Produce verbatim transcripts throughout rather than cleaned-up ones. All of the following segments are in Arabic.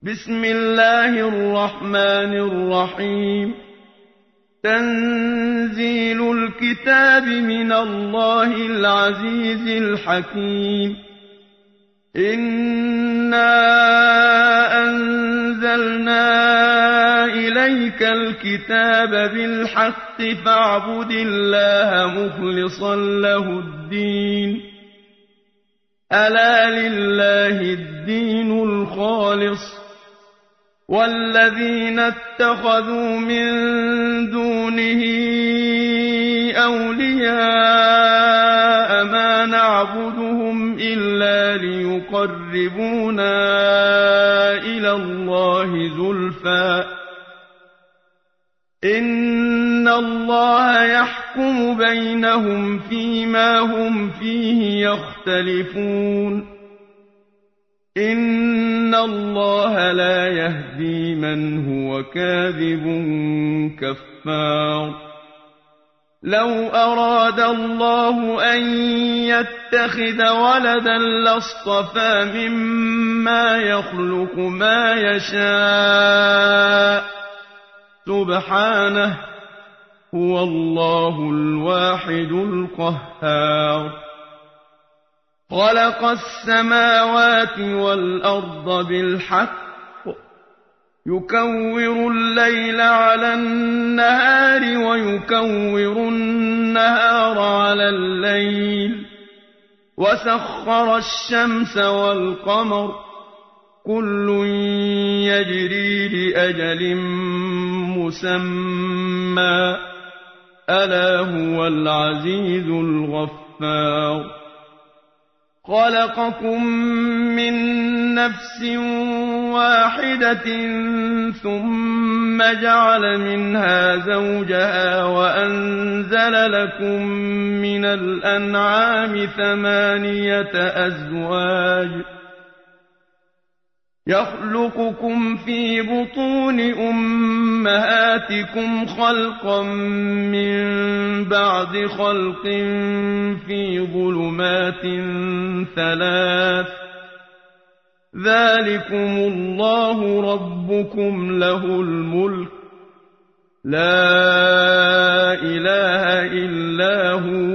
بسم الله الرحمن الرحيم. تنزيل الكتاب من الله العزيز الحكيم. إنا أنزلنا إليك الكتاب بالحق فاعبد الله مخلصا له الدين. ألا لله الدين الخالص والذين اتخذوا من دونه أولياء ما نعبدهم إلا ليقربونا إلى الله زلفى إن الله يحكم بينهم فيما هم فيه يختلفون. إن الله لا يهدي من هو كاذب كفار. لو أراد الله أن يتخذ ولدا لاصطفى مما يخلق ما يشاء سبحانه هو الله الواحد القهار. خلق السماوات والأرض بالحق يكور الليل على النهار ويكور النهار على الليل وسخر الشمس والقمر كل يجري لأجل مسمى ألا هو العزيز الغفار. خلقكم من نفس واحدة ثم جعل منها زوجها وأنزل لكم من الأنعام ثمانية أزواج يخلقكم في بطون أمهاتكم خلقا من بعد خلق في ظلمات ثلاث ذلكم الله ربكم له الملك لا إله إلا هو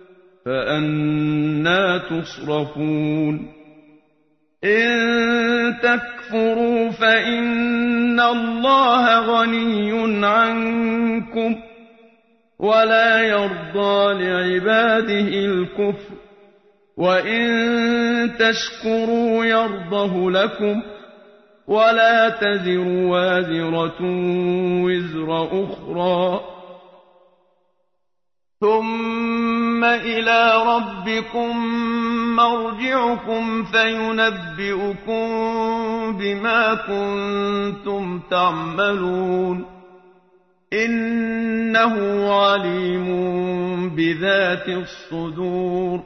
فأنى تصرفون. إن تكفروا فإن الله غني عنكم ولا يرضى لعباده الكفر وإن تشكروا يرضه لكم ولا تزر وازرة وزر أخرى ثم إلى ربكم مرجعكم فينبئكم بما كنتم تعملون إنه عليم بذات الصدور.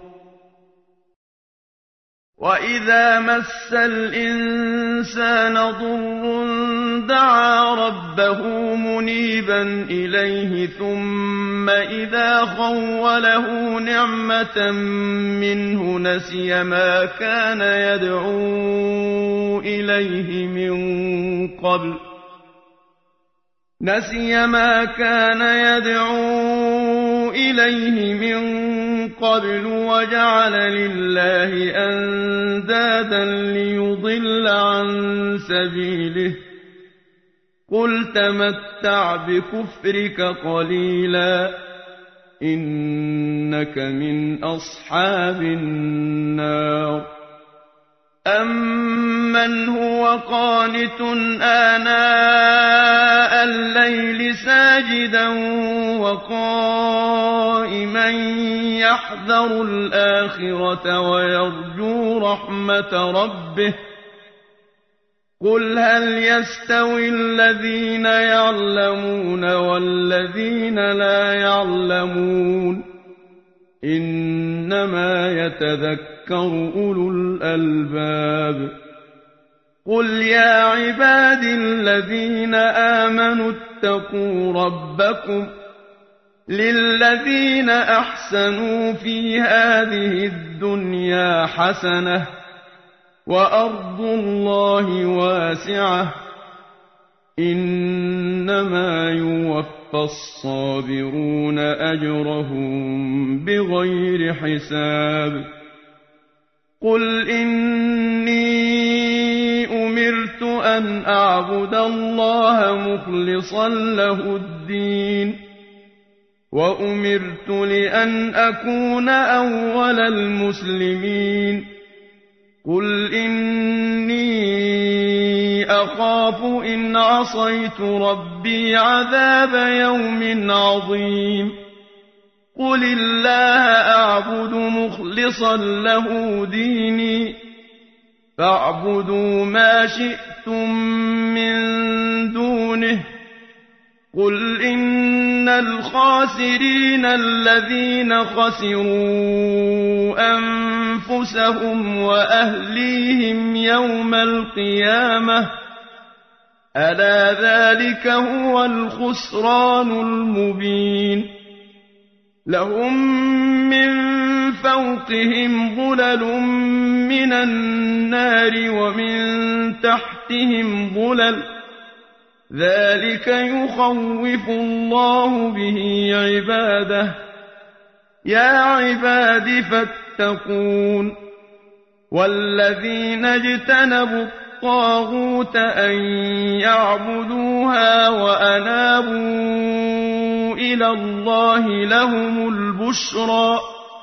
وإذا مس الإنسان ضر دعا ربه منيبا إليه ثم إذا خوله نعمة منه نسي ما كان يدعو إليه من قبل نسي ما كان يدعو إليه من قبل وجعل لله أندادا ليضل عن سبيله قل تمتع بكفرك قليلا إنك من أصحاب النار. أمن هو قانت آناء الليل ساجدا وقائما يحذر الآخرة ويرجو رحمة ربه قل هل يستوي الذين يعلمون والذين لا يعلمون إنما يتذكر أولو الألباب. قل يا عباد الذين آمنوا اتقوا ربكم للذين أحسنوا في هذه الدنيا حسنة وأرض الله واسعة إنما يوفى الصابرون أجرهم بغير حساب قل إني أمرت أن أعبد الله مخلصا له الدين وأمرت لأن أكون أول المسلمين قل إني أخاف إن عصيت ربي عذاب يوم عظيم قل الله أعبد مخلصا له ديني فاعبدوا ما شئتم من دونه قل إن الخاسرين الذين خسروا أنفسهم وأهليهم يوم القيامة ألا ذلك هو الخسران المبين لهم من فوقهم ظلل من النار ومن تحتهم ظلل ذلك يخوف الله به عباده يا عباد فاتقون والذين اجتنبوا الطاغوت أن يعبدوها وأنابوا إلى الله لهم البشرى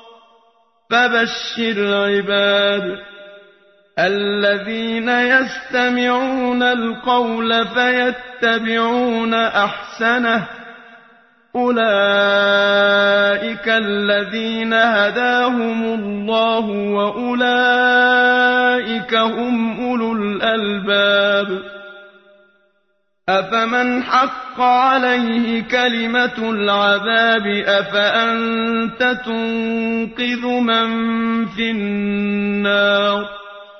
فبشر عباد الذين يستمعون القول فيتبعون أحسنه أولئك الذين هداهم الله وأولئك هم أولو الألباب أفمن حق عليه كلمة العذاب أفأنت تنقذ من في النار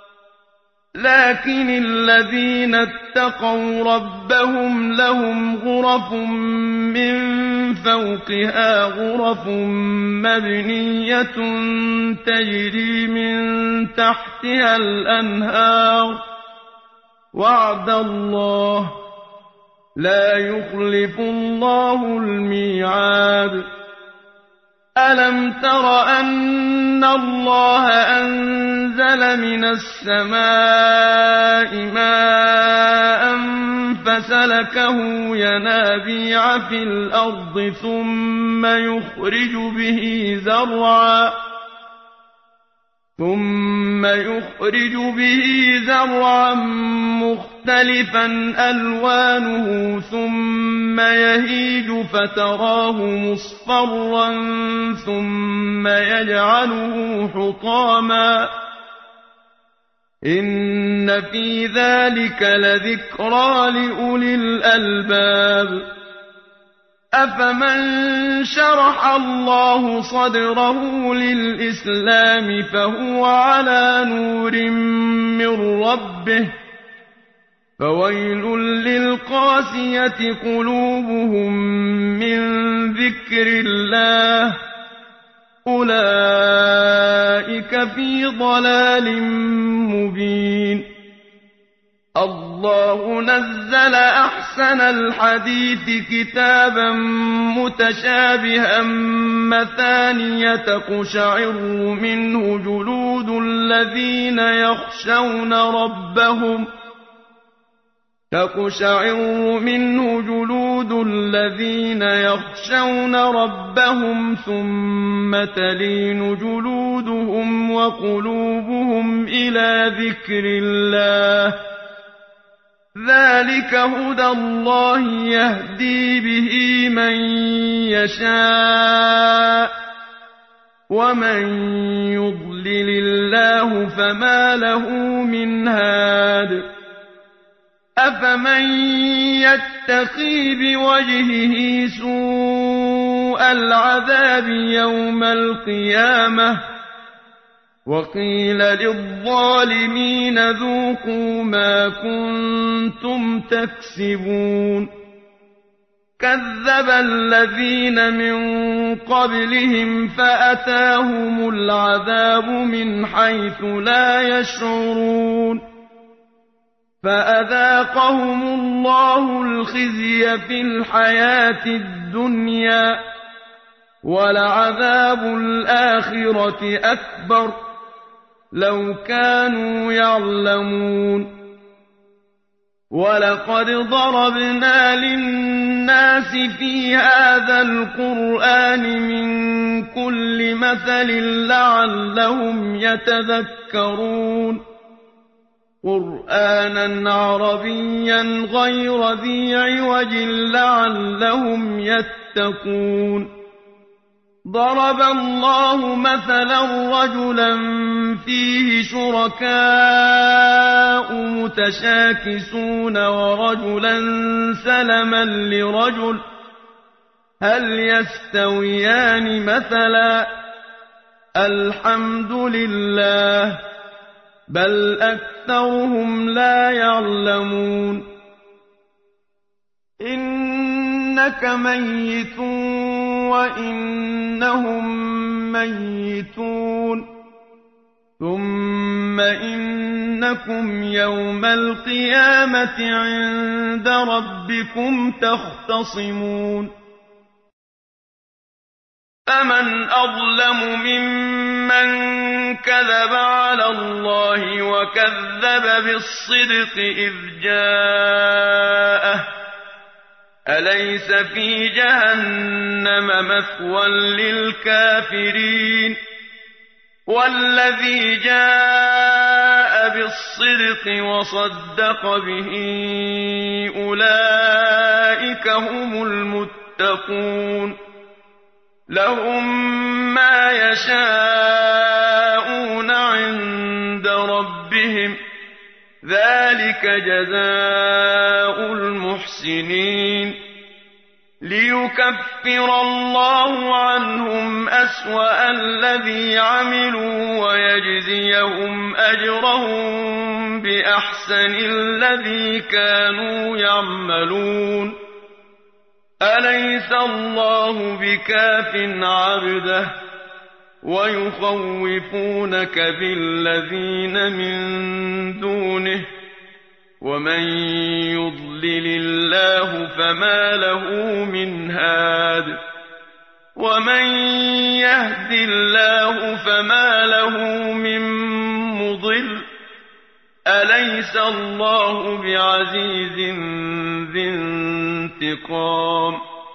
لكن الذين اتقوا ربهم لهم غرف من فوقها غرف مبنية تجري من تحتها الأنهار وعد الله لا يخلف الله الميعاد ألم تر أن الله أنزل من السماء ماء فسلكه ينابيع في الأرض ثم يخرج به زرعا ثم يخرج به زرعا مختلفا ألوانه ثم يهيج فتراه مصفرا ثم يجعله حطاما إن في ذلك لذكرى لأولي الألباب أفمن شرح الله صدره للإسلام فهو على نور من ربه فويل للقاسية قلوبهم من ذكر الله أولئك في ضلال مبين الله نزل أحسن الحديث كتابا متشابها مثانية تقشعر منه جلود الذين يخشون ربهم تقشعر منه جلود الذين يخشون ربهم ثم تلين جلودهم وقلوبهم إلى ذكر الله ذلك هدى الله يهدي به من يشاء ومن يضلل الله فما له من هاد أفمن يتقي بوجهه سوء العذاب يوم القيامة وقيل للظالمين ذوقوا ما كنتم تكسبون كذب الذين من قبلهم فأتاهم العذاب من حيث لا يشعرون فأذاقهم الله الخزي في الحياة الدنيا ولعذاب الآخرة أكبر لو كانوا يعلمون ولقد ضربنا للناس في هذا القرآن من كل مثل لعلهم يتذكرون قرآنا عربيا غير ذي عوج لعلهم يتقون ضرب الله مثلا رجلا فيه شركاء متشاكسون ورجلا سلما لرجل هل يستويان مثلا الحمد لله بل أكثرهم لا يعلمون إنك ميت وإنهم ميتون ثم إنكم يوم القيامة عند ربكم تختصمون فمن أظلم ممن كذب على الله وكذب بالصدق إذ جاءه أليس في جهنم مثوى للكافرين والذي جاء بالصدق وصدق به أولئك هم المتقون لهم ما يشاءون عند ربهم ذلك جزاء المحسنين ليكفر الله عنهم أسوأ الذي عملوا ويجزيهم أجرهم بأحسن الذي كانوا يعملون أليس الله بكاف عبده ويخوفونك بالذين من دونه ومن يضلل الله فما له من هاد ومن يهد الله فما له من مضل أليس الله بعزيز ذي انتقام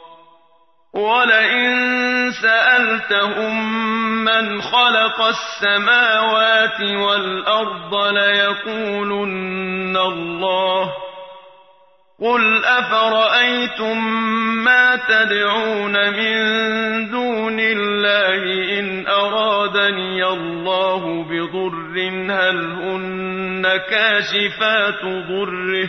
ولئن سألتهم من خلق السماوات والأرض ليقولن الله قل أفرأيتم ما تدعون من دون الله إن أرادني الله بضر هل هن كاشفات ضره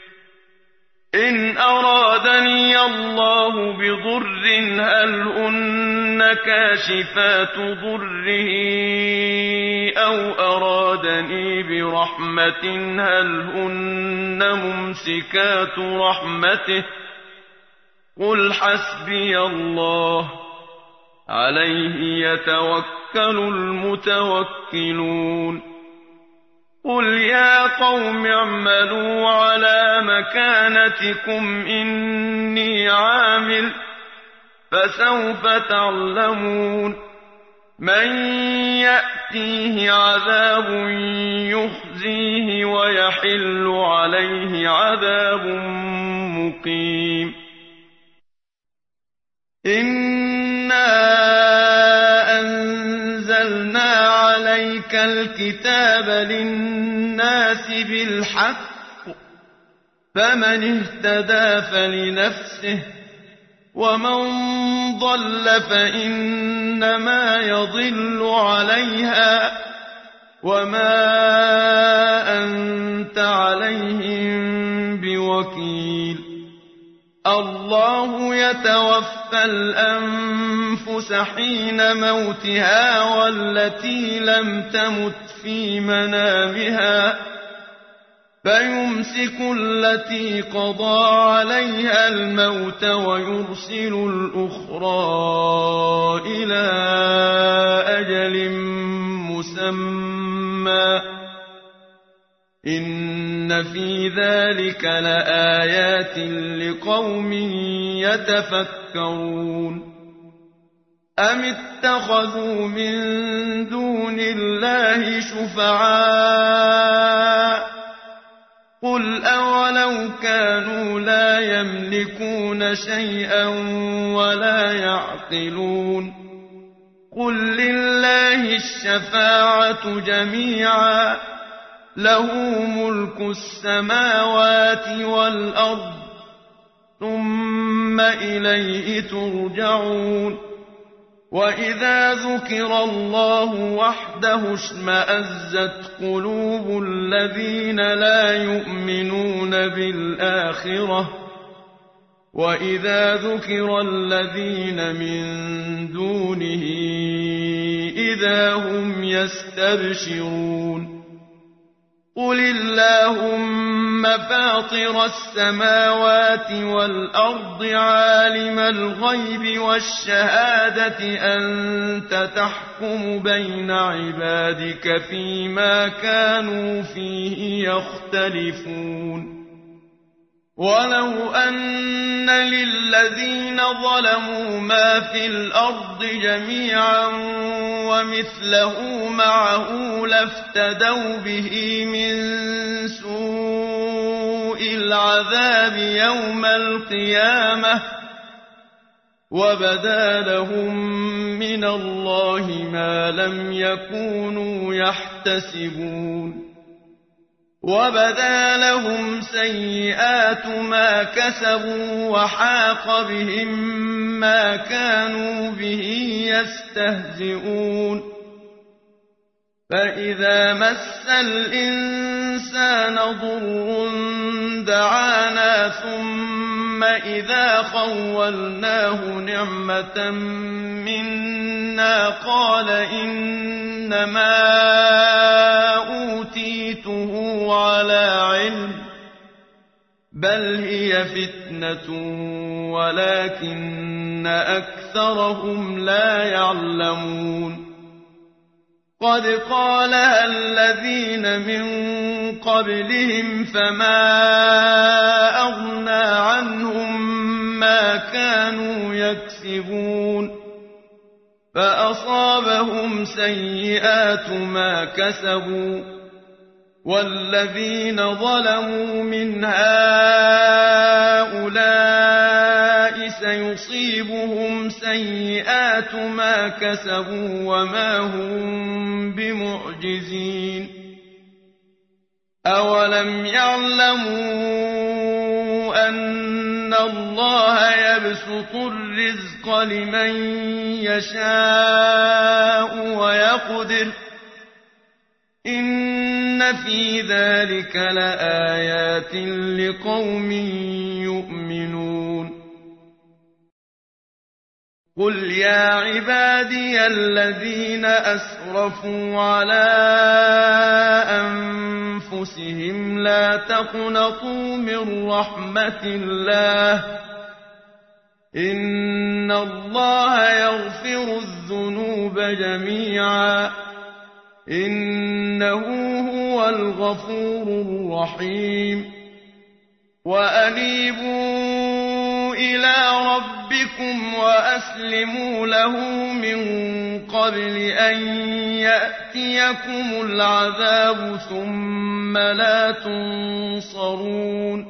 إن أرادني الله بضر هل هن كاشفات ضره أو أرادني برحمة هل هن ممسكات رحمته قل حسبي الله عليه يتوكل المتوكلون قل يا قوم اعملوا على مكانتكم إني عامل فسوف تعلمون من يأتيه عذاب يخزيه ويحل عليه عذاب مقيم إنا أنزلنا عليك الكتاب للناس بالحق فمن اهتدى فلنفسه ومن ضل فإنما يضل عليها وما أنت عليهم بوكيل الله يتوفى الأنفس حين موتها والتي لم تمت في منامها فيمسك التي قضى عليها الموت ويرسل الأخرى إلى أجل مسمى إن في ذلك لآيات لقوم يتفكرون أم اتخذوا من دون الله شفعاء قل أولو كانوا لا يملكون شيئا ولا يعقلون قل لله الشفاعة جميعا له ملك السماوات والأرض ثم إليه ترجعون وإذا ذكر الله وحده اشمأزت قلوب الذين لا يؤمنون بالآخرة وإذا ذكر الذين من دونه إذا هم يستبشرون قل اللهم فاطر السماوات والأرض عالم الغيب والشهادة أنت تحكم بين عبادك فيما كانوا فيه يختلفون ولو أن للذين ظلموا ما في الأرض جميعا ومثله معه لافتدوا به من سوء العذاب يوم القيامة وبدا لهم من الله ما لم يكونوا يحتسبون وبدا لهم سيئات ما كسبوا وحاق بهم ما كانوا به يستهزئون فإذا مس الإنسان ضر دعانا ثم إذا خولناه نعمة منا قال إنما أوتيته على علم بل هي فتنة ولكن أكثرهم لا يعلمون قد قالها الذين من قبلهم فما أغنى عنهم ما كانوا يكسبون فأصابهم سيئات ما كسبوا والذين ظلموا من هؤلاء سيصيبهم سيئات ما كسبوا وما هم بمعجزين أولم يعلموا أن الله يبسط الرزق لمن يشاء ويقدر إن في ذلك لآيات لقوم يؤمنون قل يا عبادي الذين أسرفوا على أنفسهم لا تقنطوا من رحمة الله إن الله يغفر الذنوب جميعا إنه هو الغفور الرحيم وأنيبوا إلى ربكم وأسلموا له من قبل أن يأتيكم العذاب ثم لا تنصرون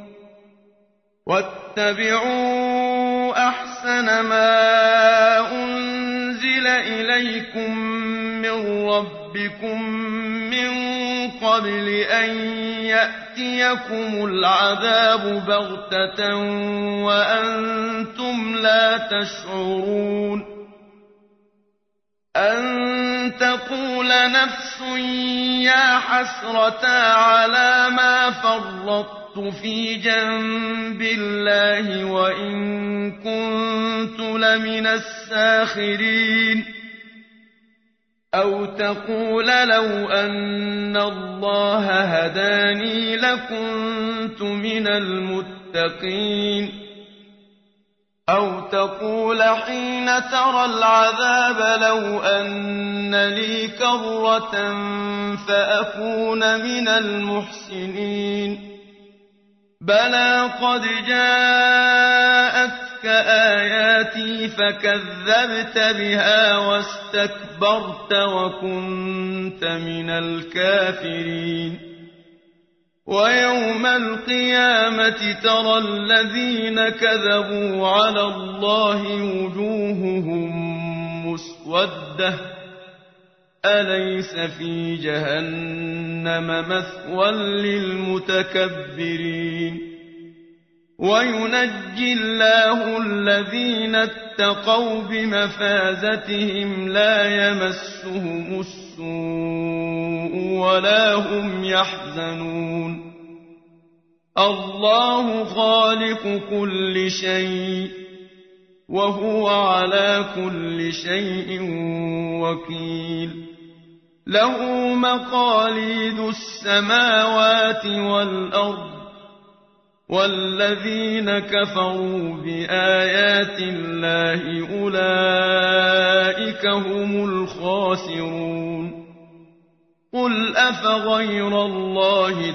واتبعوا أحسن ما أنزل إليكم من ربكم من قبل أن يأتيكم العذاب بغتة وأنتم لا تشعرون أن تقول نفس يا حسرة على ما فرطت في جنب الله وإن كنت لمن الساخرين أو تقول لو أن الله هداني لكنت من المتقين أو تقول حين ترى العذاب لو أن لي كرة فأكون من المحسنين بلى قد جاءتك آياتي فكذبت بها واستكبرت وكنت من الكافرين ويوم القيامة ترى الذين كذبوا على الله وجوههم مسودة أليس في جهنم مثوى للمتكبرين وينجي الله الذين اتقوا بمفازتهم لا يمسهم السوء ولا هم يحزنون الله خالق كل شيء وهو على كل شيء وكيل له مقاليد السماوات والأرض والذين كفروا بآيات الله أولئك هم الخاسرون قل أفغير الله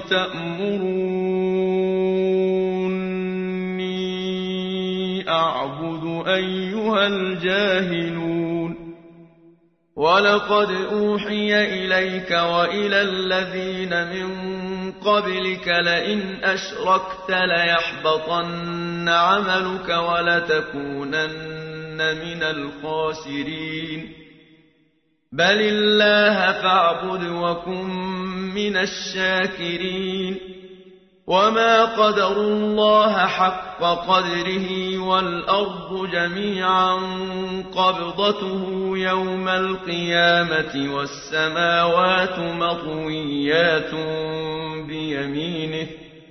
تأمروني أعبد أيها الجاهلون ولقد أوحي إليك وإلى الذين من قبلك لئن أشركت ليحبطن عملك ولتكونن من الخاسرين بل الله فاعبد وكن من الشاكرين وما قدروا الله حق قدره والأرض جميعا قبضته يوم القيامة والسماوات مطويات بيمينه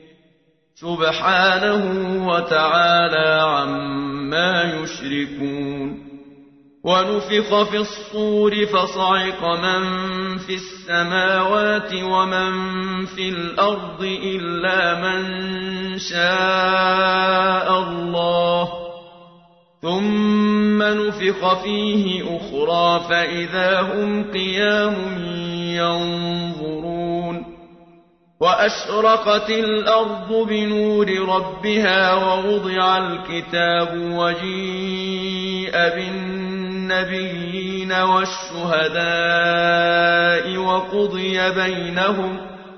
سبحانه وتعالى عما يشركون ونفخ في الصور فصعق من في السماوات ومن في الأرض إلا من شاء الله ثم نفخ فيه أخرى فإذا هم قيام ينظرون وأشرقت الأرض بنور ربها ووضع الكتاب وجيء بالنبيين والشهداء وقضي بينهم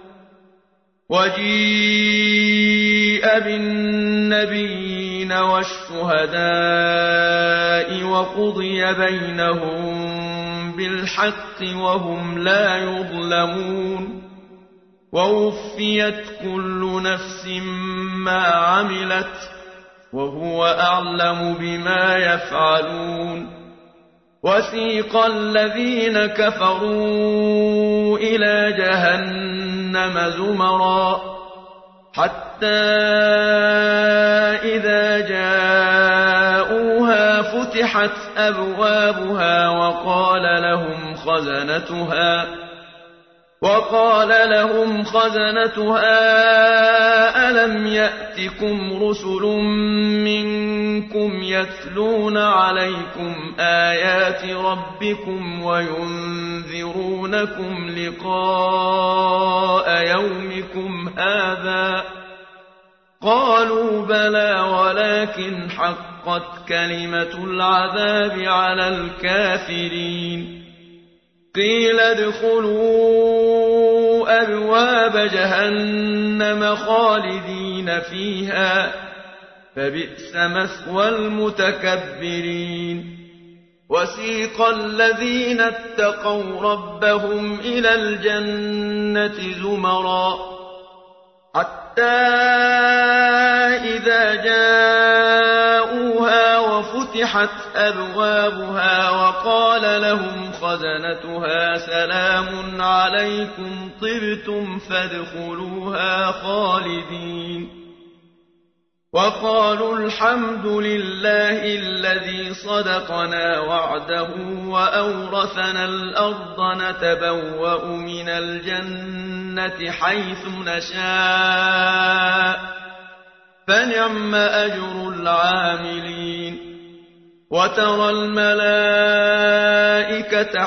وجيء بالنبيين والشهداء وقضي بينهم بالحق وهم لا يظلمون ووفيت كل نفس ما عملت وهو أعلم بما يفعلون وسيق الذين كفروا إلى جهنم زمرا حتى إذا جاءوها فتحت أبوابها وقال لهم خزنتها وقال لهم خزنتها ألم يأتكم رسل منكم يتلون عليكم آيات ربكم وينذرونكم لقاء يومكم هذا قالوا بلى ولكن حقت كلمة العذاب على الكافرين قيل ادخلوا أبواب جهنم خالدين فيها فبئس مثوى المتكبرين وسيق الذين اتقوا ربهم إلى الجنة زمرا حتى إذا جاءوها وفتحت أبوابها وقال لهم خزنتها سلام عليكم طبتم فادخلوها خالدين وقالوا الحمد لله الذي صدقنا وعده وأورثنا الأرض نتبوأ من الجنة حيث نشاء فنعم أجر العاملين وترى الملائكة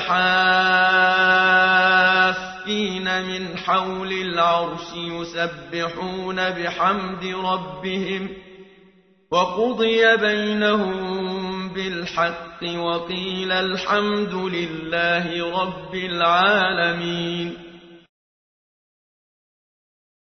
حافين من حول العرش يسبحون بحمد ربهم وقضي بينهم بالحق وقيل الحمد لله رب العالمين